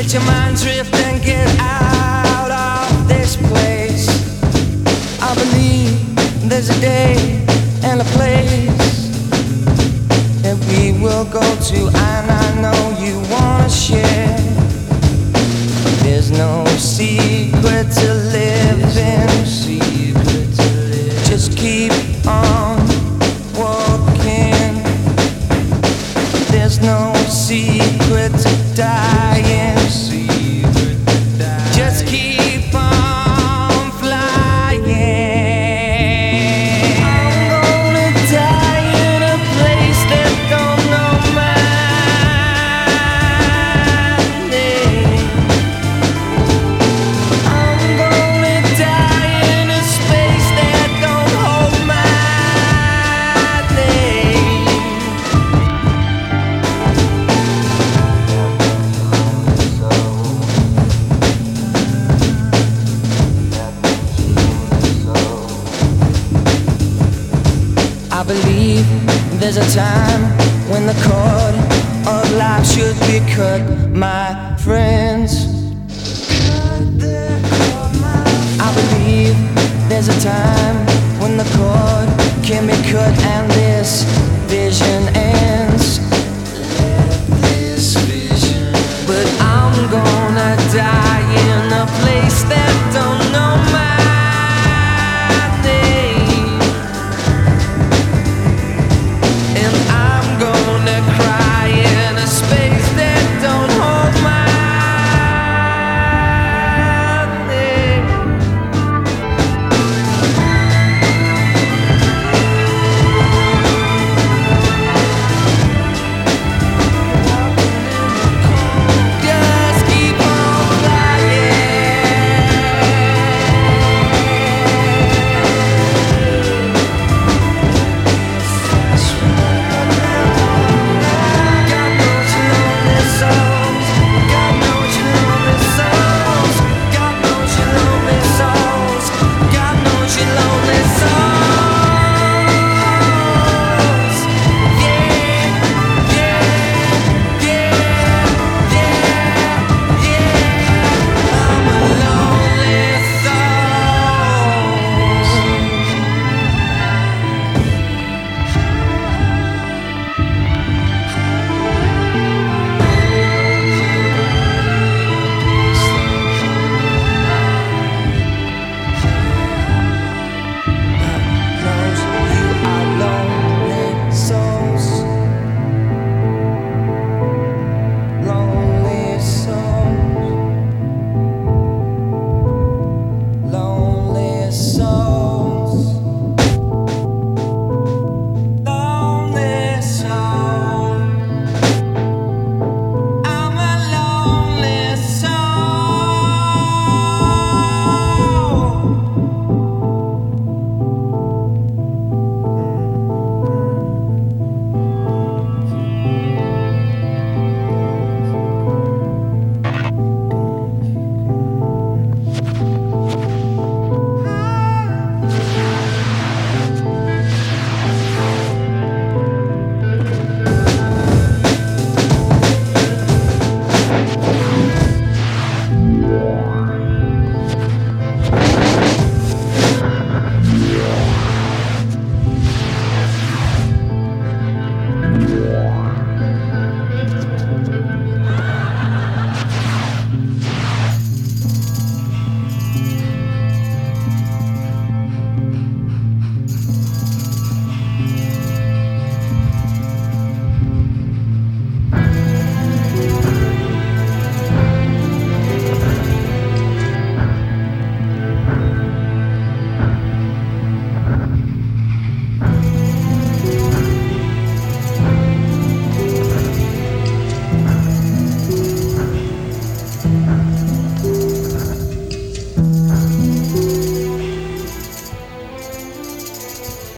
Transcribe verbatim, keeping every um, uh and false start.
Let your mind drift and get out of this place. I believe there's a day and a place that we will go to, and I know you wanna share. There's no secret to living. Just keep on walking. There's no secret to dying. Just keep on flying. I'm gonna die in a place that don't know my name. I'm gonna die in a space that don't hold my name. I believe there's a time when the cord of life should be cut, my friends. I believe there's a time when the cord can be cut, and this